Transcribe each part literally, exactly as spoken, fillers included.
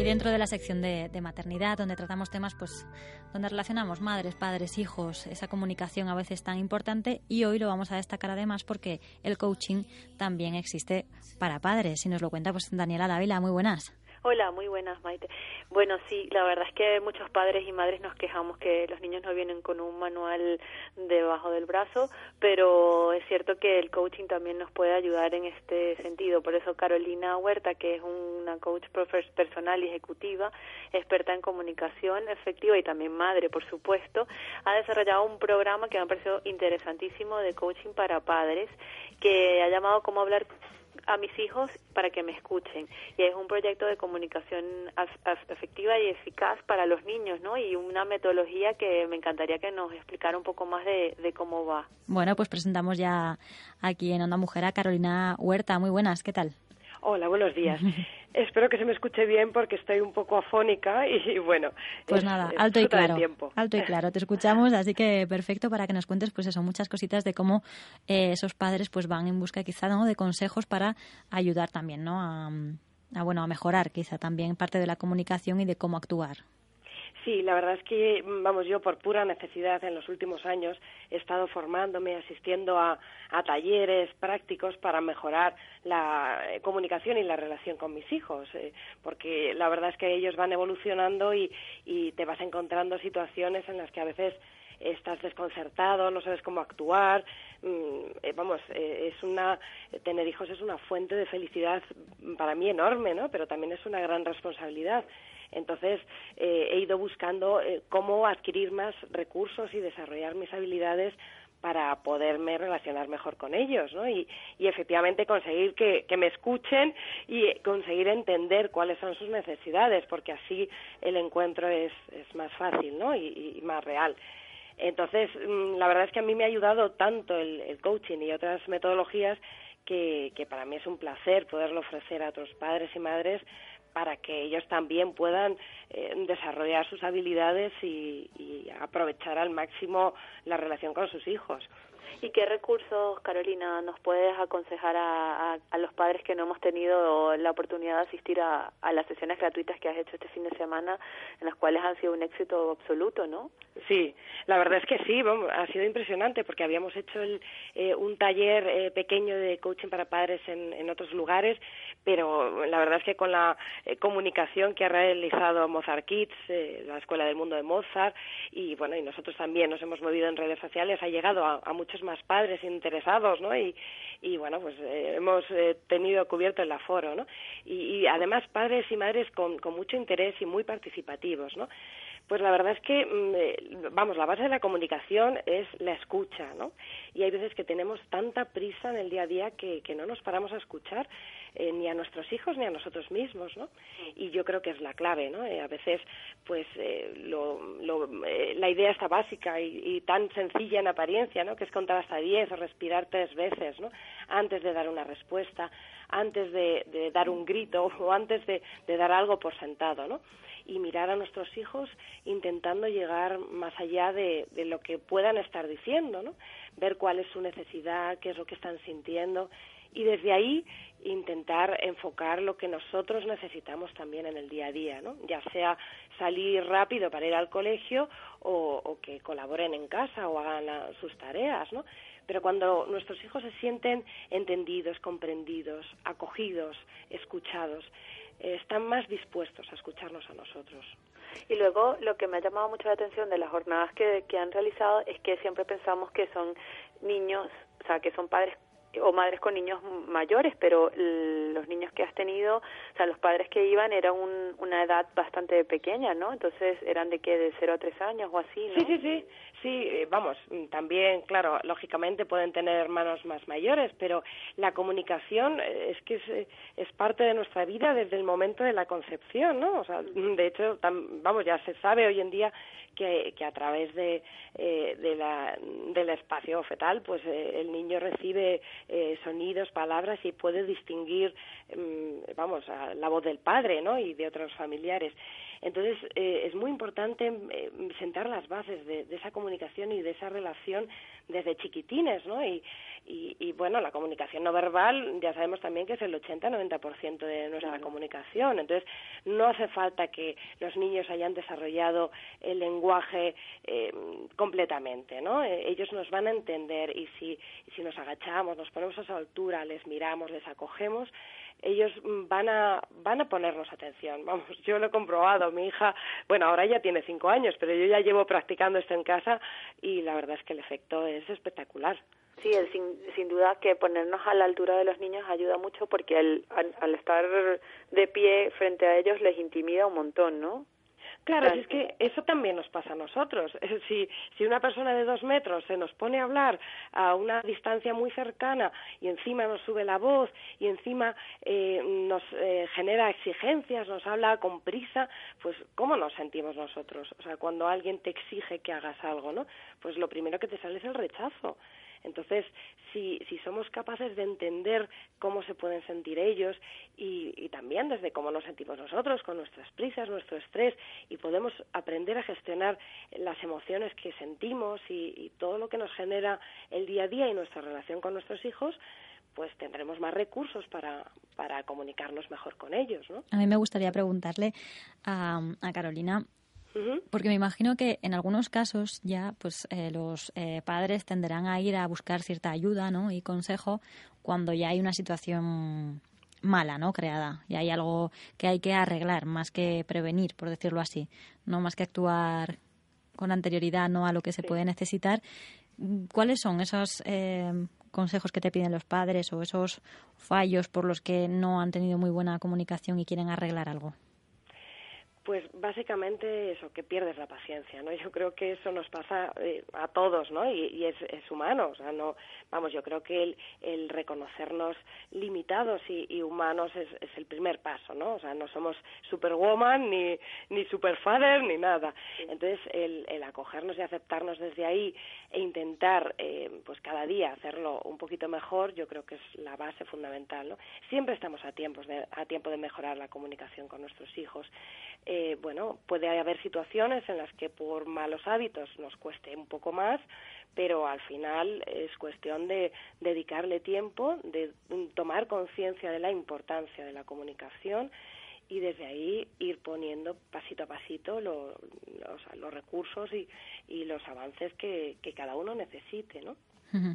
Y dentro de la sección de, de maternidad, donde tratamos temas, pues, donde relacionamos madres, padres, hijos, esa comunicación a veces tan importante, y hoy lo vamos a destacar además porque el coaching también existe para padres. Y nos lo cuenta pues Daniela Dávila. Muy buenas. Hola, muy buenas, Maite. Bueno, sí, la verdad es que muchos padres y madres nos quejamos que los niños no vienen con un manual debajo del brazo, pero es cierto que el coaching también nos puede ayudar en este sentido. Por eso Carolina Huerta, que es una coach personal y ejecutiva, experta en comunicación efectiva y también madre, por supuesto, ha desarrollado un programa que me ha parecido interesantísimo de coaching para padres, que ha llamado Cómo hablar a mis hijos para que me escuchen, y es un proyecto de comunicación efectiva y eficaz para los niños, ¿no? Y una metodología que me encantaría que nos explicara un poco más de, de cómo va. Bueno, pues presentamos ya aquí en Onda Mujer a Carolina Huerta. Muy buenas, ¿qué tal? Hola, buenos días. Espero que se me escuche bien porque estoy un poco afónica y bueno. Pues es, nada, es alto y claro. Tiempo. Alto y claro, te escuchamos, así que perfecto para que nos cuentes pues eso, muchas cositas de cómo eh, esos padres pues van en busca quizá, ¿no?, de consejos para ayudar también, ¿no?, a, a bueno, a mejorar quizá también parte de la comunicación y de cómo actuar. Sí, la verdad es que, vamos, yo por pura necesidad en los últimos años he estado formándome, asistiendo a, a talleres prácticos para mejorar la comunicación y la relación con mis hijos, eh, porque la verdad es que ellos van evolucionando y, y te vas encontrando situaciones en las que a veces estás desconcertado, no sabes cómo actuar. Eh, vamos, eh, es una tener hijos es una fuente de felicidad para mí enorme, ¿no? Pero también es una gran responsabilidad. Entonces, eh, he ido buscando eh, cómo adquirir más recursos y desarrollar mis habilidades para poderme relacionar mejor con ellos, ¿no? Y, y efectivamente conseguir que, que me escuchen y conseguir entender cuáles son sus necesidades, porque así el encuentro es, es más fácil, ¿no? Y, y más real. Entonces, la verdad es que a mí me ha ayudado tanto el, el coaching y otras metodologías que, que para mí es un placer poderlo ofrecer a otros padres y madres para que ellos también puedan eh, desarrollar sus habilidades y, y aprovechar al máximo la relación con sus hijos. ¿Y qué recursos, Carolina, nos puedes aconsejar a, a, a los padres que no hemos tenido la oportunidad de asistir a, a las sesiones gratuitas que has hecho este fin de semana, en las cuales han sido un éxito absoluto, ¿no? Sí, la verdad es que sí, vamos, ha sido impresionante porque habíamos hecho el, eh, un taller eh, pequeño de coaching para padres en, en otros lugares, pero la verdad es que con la eh, comunicación que ha realizado Mozart Kids, eh, la Escuela del Mundo de Mozart, y bueno, y nosotros también nos hemos movido en redes sociales, ha llegado a, a muchos más padres interesados, ¿no? Y, y bueno, pues eh, hemos eh, tenido cubierto el aforo, ¿no? Y, y además padres y madres con, con mucho interés y muy participativos, ¿no? Pues la verdad es que, vamos, la base de la comunicación es la escucha, ¿no? Y hay veces que tenemos tanta prisa en el día a día que, que no nos paramos a escuchar eh, ni a nuestros hijos ni a nosotros mismos, ¿no? Y yo creo que es la clave, ¿no? Eh, a veces, pues, eh, lo, lo, eh, la idea está básica y, y tan sencilla en apariencia, ¿no? Que es contar hasta diez o respirar tres veces, ¿no? Antes de dar una respuesta, antes de, de dar un grito o antes de, de dar algo por sentado, ¿no? Y mirar a nuestros hijos intentando llegar más allá de, de lo que puedan estar diciendo, ¿no? Ver cuál es su necesidad, qué es lo que están sintiendo y desde ahí intentar enfocar lo que nosotros necesitamos también en el día a día, ¿no? Ya sea salir rápido para ir al colegio o, o que colaboren en casa o hagan la, sus tareas, ¿no? Pero cuando nuestros hijos se sienten entendidos, comprendidos, acogidos, escuchados, eh, están más dispuestos a escucharnos a nosotros. Y luego lo que me ha llamado mucho la atención de las jornadas que, que han realizado es que siempre pensamos que son niños, o sea, que son padres o madres con niños mayores, pero los niños que has tenido, o sea, los padres que iban eran un, una edad bastante pequeña, ¿no? Entonces eran de qué, de cero a tres años o así, ¿no? Sí, sí, sí, sí, vamos, también, claro, lógicamente pueden tener hermanos más mayores, pero la comunicación es que es, es parte de nuestra vida desde el momento de la concepción, ¿no? O sea, de hecho, tam, vamos, ya se sabe hoy en día que, que a través de, eh, de la, del espacio fetal, pues eh, el niño recibe Eh, sonidos, palabras y puede distinguir, eh, vamos, a la voz del padre, ¿no? Y de otros familiares. Entonces, eh, es muy importante eh, sentar las bases de, de esa comunicación y de esa relación desde chiquitines, ¿no? Y, y, y bueno, la comunicación no verbal ya sabemos también que es el ochenta a noventa por ciento de nuestra claro. comunicación. Entonces, no hace falta que los niños hayan desarrollado el lenguaje eh, completamente, ¿no? Eh, ellos nos van a entender y si, si nos agachamos, nos ponemos a su altura, les miramos, les acogemos, ellos van a van a ponernos atención. Vamos, yo lo he comprobado. Mi hija, bueno, ahora ya tiene cinco años, pero yo ya llevo practicando esto en casa y la verdad es que el efecto es espectacular. Sí, el, sin, sin duda que ponernos a la altura de los niños ayuda mucho porque el, al, al estar de pie frente a ellos les intimida un montón, ¿no? Claro, si es que eso también nos pasa a nosotros. Si, si una persona de dos metros se nos pone a hablar a una distancia muy cercana y encima nos sube la voz y encima eh, nos eh, genera exigencias, nos habla con prisa, pues ¿cómo nos sentimos nosotros? O sea, cuando alguien te exige que hagas algo, ¿no? Pues lo primero que te sale es el rechazo. Entonces, si, si somos capaces de entender cómo se pueden sentir ellos y, y también desde cómo nos sentimos nosotros, con nuestras prisas, nuestro estrés, y podemos aprender a gestionar las emociones que sentimos y, y todo lo que nos genera el día a día y nuestra relación con nuestros hijos, pues tendremos más recursos para, para comunicarnos mejor con ellos, ¿no? A mí me gustaría preguntarle a, a Carolina, porque me imagino que en algunos casos ya pues eh, los eh, padres tenderán a ir a buscar cierta ayuda, ¿no? y consejo cuando ya hay una situación mala, ¿no? creada y hay algo que hay que arreglar más que prevenir, por decirlo así, no más que actuar con anterioridad, no a lo que se sí. puede necesitar. ¿Cuáles son esos eh, consejos que te piden los padres o esos fallos por los que no han tenido muy buena comunicación y quieren arreglar algo? Pues básicamente eso, que pierdes la paciencia, ¿no? Yo creo que eso nos pasa eh, a todos, ¿no? Y, y es, es humano, o sea, no, vamos, yo creo que el, el reconocernos limitados y, y humanos es, es el primer paso, ¿no? O sea, no somos superwoman ni ni superfather ni nada. Entonces, el, el acogernos y aceptarnos desde ahí e intentar, eh, pues cada día hacerlo un poquito mejor, yo creo que es la base fundamental, ¿no? Siempre estamos a tiempos de, a tiempo de mejorar la comunicación con nuestros hijos. Eh, bueno, puede haber situaciones en las que por malos hábitos nos cueste un poco más, pero al final es cuestión de dedicarle tiempo, de tomar conciencia de la importancia de la comunicación y desde ahí ir poniendo pasito a pasito lo, lo, o sea, los recursos y, y los avances que, que cada uno necesite, ¿no? Uh-huh.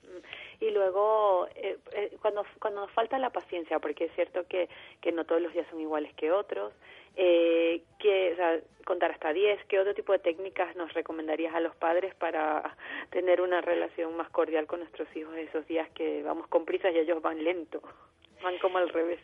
Y luego, eh, eh, cuando cuando nos falta la paciencia, porque es cierto que, que no todos los días son iguales que otros, eh, que, o sea, contar hasta diez, ¿qué otro tipo de técnicas nos recomendarías a los padres para tener una relación más cordial con nuestros hijos esos días que vamos con prisas y ellos van lento, van como al revés?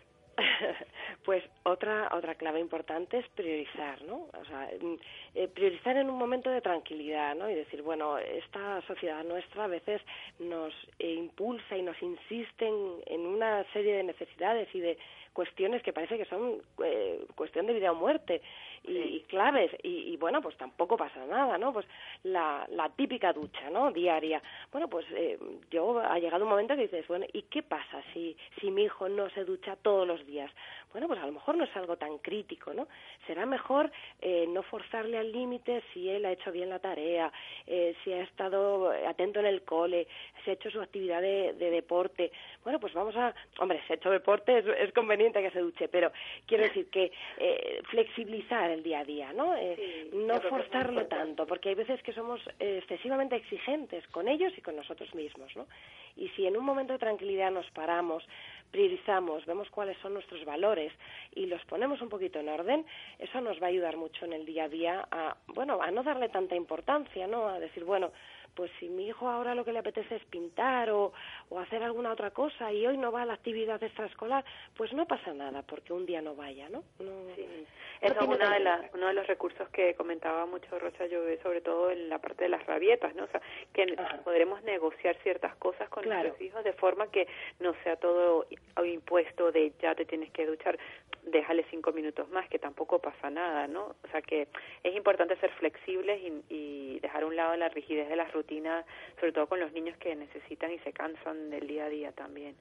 Pues otra otra clave importante es priorizar, ¿no? O sea, eh, priorizar en un momento de tranquilidad, ¿no? Y decir, bueno, esta sociedad nuestra a veces nos eh, impulsa y nos insiste en, en una serie de necesidades y de cuestiones que parece que son eh, cuestión de vida o muerte y, sí. y claves y, y bueno, pues tampoco pasa nada, ¿no? Pues la, la típica ducha, ¿no? Diaria. Bueno, pues eh, yo ha llegado un momento que dices, bueno, ¿y qué pasa si si mi hijo no se ducha todos los días? Bueno, pues a lo mejor no es algo tan crítico, ¿no? Será mejor eh, no forzarle al límite si él ha hecho bien la tarea, eh, si ha estado atento en el cole, si ha hecho su actividad de, de deporte. Bueno, pues vamos a... Hombre, si ha hecho deporte es, es conveniente que se duche, pero quiero decir que eh, flexibilizar el día a día, ¿no? Eh, sí, no forzarlo tanto, porque hay veces que somos eh, excesivamente exigentes con ellos y con nosotros mismos, ¿no? Y si en un momento de tranquilidad nos paramos, priorizamos, vemos cuáles son nuestros valores y los ponemos un poquito en orden, eso nos va a ayudar mucho en el día a día a, bueno, a no darle tanta importancia, ¿no? A decir, bueno, pues si mi hijo ahora lo que le apetece es pintar o, o hacer alguna otra cosa y hoy no va a la actividad extraescolar, pues no pasa nada porque un día no vaya, ¿no? no sí. Eso no es una de las, uno de los recursos que comentaba mucho Rocha Llobet, sobre todo en la parte de las rabietas, ¿no? O sea, que Ajá. podremos negociar ciertas cosas con claro. nuestros hijos de forma que no sea todo impuesto de ya te tienes que duchar, déjale cinco minutos más, que tampoco pasa nada, ¿no? O sea que es importante ser flexibles y, y dejar a un lado la rigidez de las rutinas, sobre todo con los niños que necesitan y se cansan del día a día también.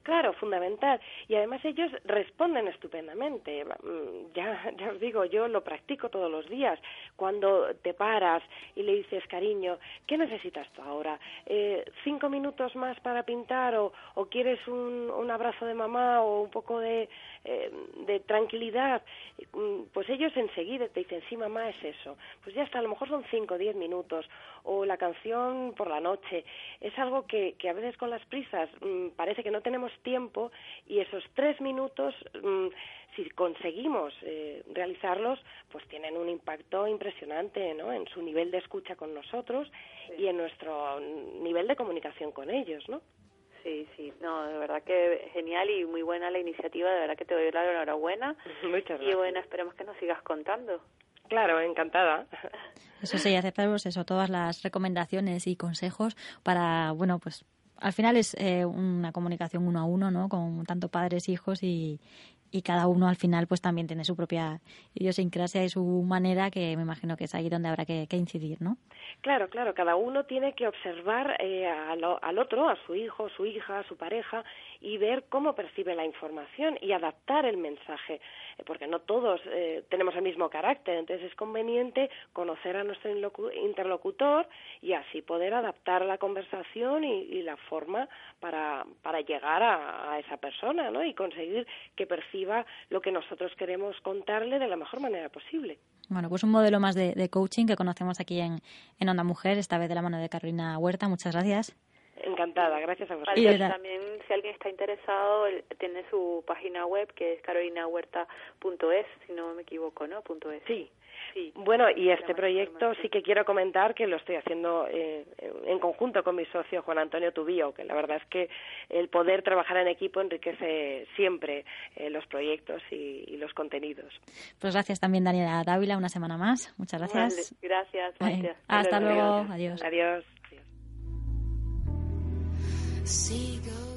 Claro, fundamental. Y además ellos responden estupendamente. Ya, ya os digo, yo lo practico todos los días. Cuando te paras y le dices, cariño, ¿qué necesitas tú ahora? Eh, ¿Cinco minutos más para pintar o, o quieres un, un abrazo de mamá o un poco de, eh, de tranquilidad? Pues ellos enseguida te dicen, sí, mamá, es eso. Pues ya está, a lo mejor son cinco o diez minutos. O la canción por la noche. Es algo que, que a veces con las prisas mmm, parece que no tenemos tiempo, y esos tres minutos, mmm, si conseguimos eh, realizarlos, pues tienen un impacto impresionante, ¿no?, en su nivel de escucha con nosotros, sí, y en nuestro nivel de comunicación con ellos, ¿no? Sí, sí, no, de verdad que genial y muy buena la iniciativa, de verdad que te doy la enhorabuena. Muchas gracias. Y bueno, esperemos que nos sigas contando. Claro, encantada. Eso sí, aceptamos eso, todas las recomendaciones y consejos para, bueno, pues al final es eh, una comunicación uno a uno, ¿no?, con tanto padres, hijos y, y cada uno al final pues también tiene su propia idiosincrasia y su manera, que me imagino que es ahí donde habrá que, que incidir, ¿no? Claro, claro, cada uno tiene que observar eh, al, al otro, a su hijo, su hija, a su pareja, y ver cómo percibe la información y adaptar el mensaje, eh, porque no todos eh, tenemos el mismo carácter, entonces es conveniente conocer a nuestro interlocutor y así poder adaptar la conversación y, y la forma para, para llegar a, a esa persona, ¿no?, y conseguir que perciba lo que nosotros queremos contarle de la mejor manera posible. Bueno, pues un modelo más de, de coaching que conocemos aquí en, en Onda Mujer, esta vez de la mano de Carolina Huerta. Muchas gracias. Encantada, gracias a vosotros. Y también, si alguien está interesado, tiene su página web, que es carolina huerta punto es, si no me equivoco, ¿no? Punto es. Sí. Sí. Bueno, y este proyecto sí que quiero comentar que lo estoy haciendo eh, en conjunto con mi socio Juan Antonio Tubío, que la verdad es que el poder trabajar en equipo enriquece siempre eh, los proyectos y, y los contenidos. Pues gracias también, Daniela Dávila, una semana más. Muchas gracias. Vale, gracias, Maite. Eh, hasta luego. Adiós. Adiós. Adiós.